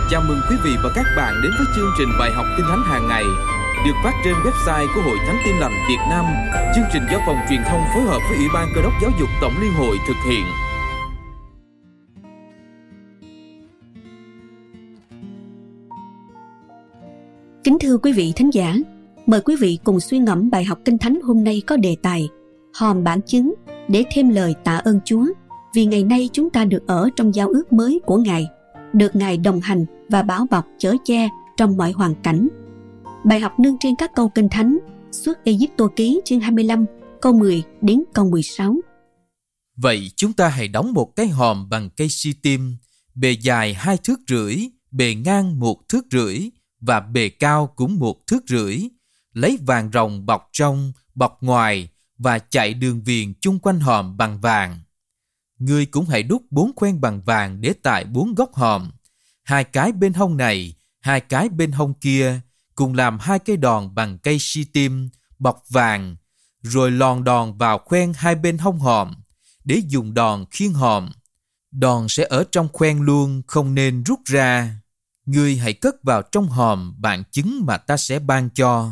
Chào mừng quý vị và các bạn đến với chương trình bài học Kinh Thánh hàng ngày được phát trên website của Hội Thánh Tin Lành Việt Nam. Chương trình do Phòng Truyền thông phối hợp với Ủy ban Cơ đốc Giáo dục Tổng Liên hội thực hiện. Kính thưa quý vị thính giả, mời quý vị cùng suy ngẫm bài học Kinh Thánh hôm nay có đề tài Hòm bản chứng để thêm lời tạ ơn Chúa vì ngày nay chúng ta được ở trong giao ước mới của Ngài, được Ngài đồng hành và bảo bọc chở che trong mọi hoàn cảnh. Bài học nương trên các câu Kinh Thánh Xuất Ê-díp-tô ký chương 25 câu 10 đến câu 16. Vậy chúng ta hãy đóng một cái hòm bằng cây si-tim, bề dài 2,5 thước, bề ngang 1,5 thước và bề cao cũng 1,5 thước, lấy vàng ròng bọc trong, bọc ngoài và chạy đường viền chung quanh hòm bằng vàng. Ngươi cũng hãy đúc 4 khoen bằng vàng để tại 4 góc hòm, 2 cái bên hông này, 2 cái bên hông kia, cùng làm 2 cây đòn bằng cây si-tim bọc vàng, rồi lòn đòn vào khoen 2 bên hông hòm để dùng đòn khiêng hòm. Đòn sẽ ở trong khoen luôn, không nên rút ra. Ngươi hãy cất vào trong hòm bản chứng mà ta sẽ ban cho.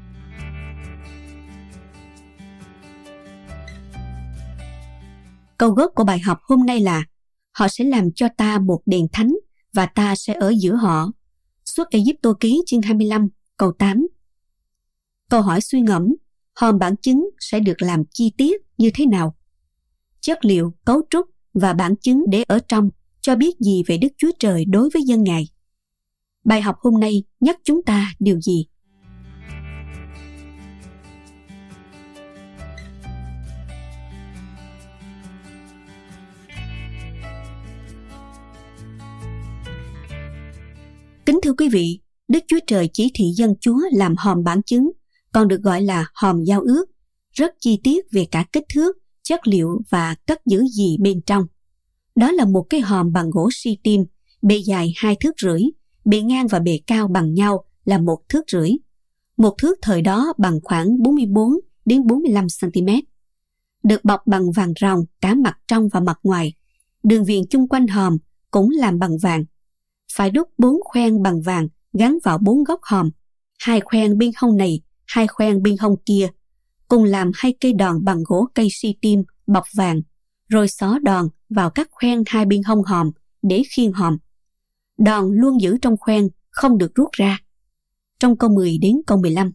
Câu gốc của bài học hôm nay là họ sẽ làm cho ta một đền thánh và ta sẽ ở giữa họ. Xuất Ê-díp-tô ký chương 25 câu 8. Câu hỏi suy ngẫm, hòm bản chứng sẽ được làm chi tiết như thế nào? Chất liệu, cấu trúc và bản chứng để ở trong cho biết gì về Đức Chúa Trời đối với dân Ngài? Bài học hôm nay nhắc chúng ta điều gì? Kính thưa quý vị, Đức Chúa Trời chỉ thị dân Chúa làm hòm bản chứng, còn được gọi là hòm giao ước, rất chi tiết về cả kích thước, chất liệu và cất giữ gì bên trong. Đó là một cái hòm bằng gỗ si-tim, bề dài 2,5 thước, bề ngang và bề cao bằng nhau là 1,5 thước. 1 thước thời đó bằng khoảng 44 đến 45 cm. Được bọc bằng vàng ròng cả mặt trong và mặt ngoài. Đường viền chung quanh hòm cũng làm bằng vàng. Phải đúc 4 khoen bằng vàng gắn vào 4 góc hòm, 2 khoen bên hông này, 2 khoen bên hông kia, cùng làm 2 cây đòn bằng gỗ cây si-tim bọc vàng, rồi xỏ đòn vào các khoen 2 bên hông hòm để khiêng hòm. Đòn luôn giữ trong khoen, không được rút ra. Trong câu 10 đến câu 15.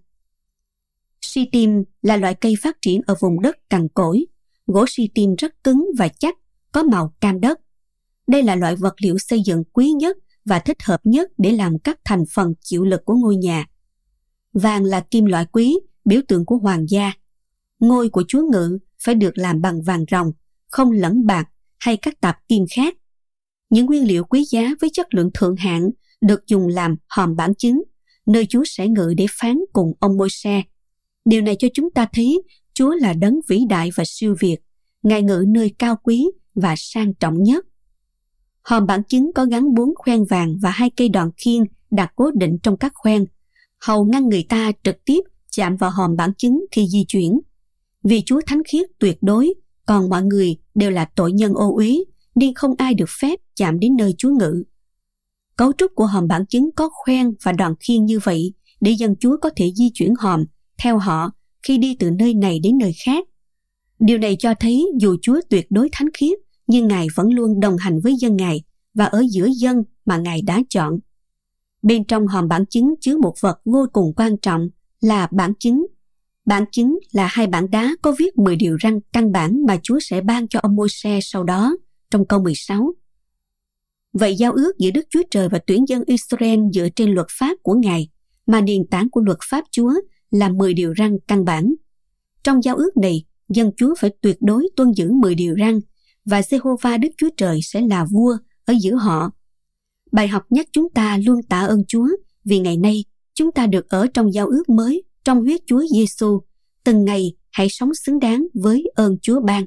Si-tim là loại cây phát triển ở vùng đất cằn cỗi. Gỗ si-tim rất cứng và chắc, có màu cam đất. Đây là loại vật liệu xây dựng quý nhất và thích hợp nhất để làm các thành phần chịu lực của ngôi nhà. Vàng là kim loại quý, biểu tượng của hoàng gia. Ngôi của Chúa Ngự phải được làm bằng vàng ròng, không lẫn bạc hay các tạp kim khác. Những nguyên liệu quý giá với chất lượng thượng hạng được dùng làm hòm bản chứng, nơi Chúa sẽ ngự để phán cùng ông Môi-se. Điều này cho chúng ta thấy Chúa là đấng vĩ đại và siêu việt, Ngài ngự nơi cao quý và sang trọng nhất. Hòm bản chứng có gắn 4 khoen vàng và 2 cây đòn khiêng đặt cố định trong các khoen, hầu ngăn người ta trực tiếp chạm vào hòm bản chứng khi di chuyển. Vì Chúa thánh khiết tuyệt đối, còn mọi người đều là tội nhân ô uế, nên không ai được phép chạm đến nơi Chúa ngự. Cấu trúc của hòm bản chứng có khoen và đòn khiêng như vậy để dân Chúa có thể di chuyển hòm theo họ khi đi từ nơi này đến nơi khác. Điều này cho thấy dù Chúa tuyệt đối thánh khiết, nhưng Ngài vẫn luôn đồng hành với dân Ngài và ở giữa dân mà Ngài đã chọn. Bên trong hòm bản chứng chứa một vật vô cùng quan trọng là bản chứng. Bản chứng là 2 bảng đá có viết 10 điều răn căn bản mà Chúa sẽ ban cho ông Môi-se sau đó, trong câu 16. Vậy giao ước giữa Đức Chúa Trời và tuyển dân Israel dựa trên luật pháp của Ngài, mà nền tảng của luật pháp Chúa là 10 điều răn căn bản. Trong giao ước này, dân Chúa phải tuyệt đối tuân giữ 10 điều răn, và Giê-hô-va Đức Chúa Trời sẽ là vua ở giữa họ. Bài học nhắc chúng ta luôn tạ ơn Chúa vì ngày nay chúng ta được ở trong giao ước mới trong huyết Chúa Giê-xu. Từng ngày hãy sống xứng đáng với ơn Chúa ban.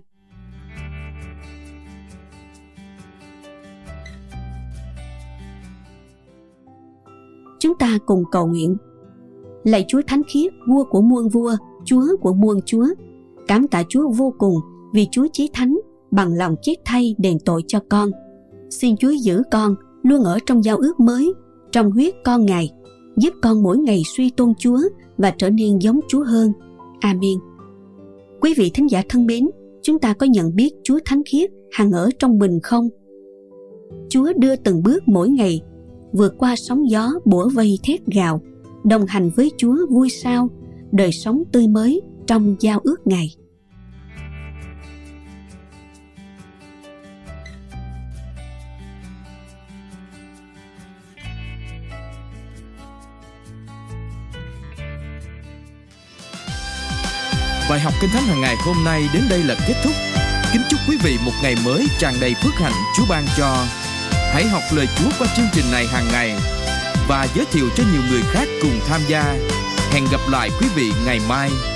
Chúng ta cùng cầu nguyện. Lạy Chúa thánh khiết, vua của muôn vua, Chúa của muôn Chúa, cảm tạ Chúa vô cùng vì Chúa chí thánh bằng lòng chết thay đền tội cho con. Xin Chúa giữ con luôn ở trong giao ước mới, trong huyết con Ngài, giúp con mỗi ngày suy tôn Chúa và trở nên giống Chúa hơn. Amen. Quý vị thính giả thân mến, chúng ta có nhận biết Chúa Thánh Khiết hằng ở trong mình không? Chúa đưa từng bước mỗi ngày, vượt qua sóng gió bủa vây thét gào, đồng hành với Chúa vui sao, đời sống tươi mới trong giao ước Ngài. Bài học Kinh Thánh hàng ngày hôm nay đến đây là kết thúc. Kính chúc quý vị một ngày mới tràn đầy phước hạnh Chúa ban cho. Hãy học lời Chúa qua chương trình này hàng ngày và giới thiệu cho nhiều người khác cùng tham gia. Hẹn gặp lại quý vị ngày mai.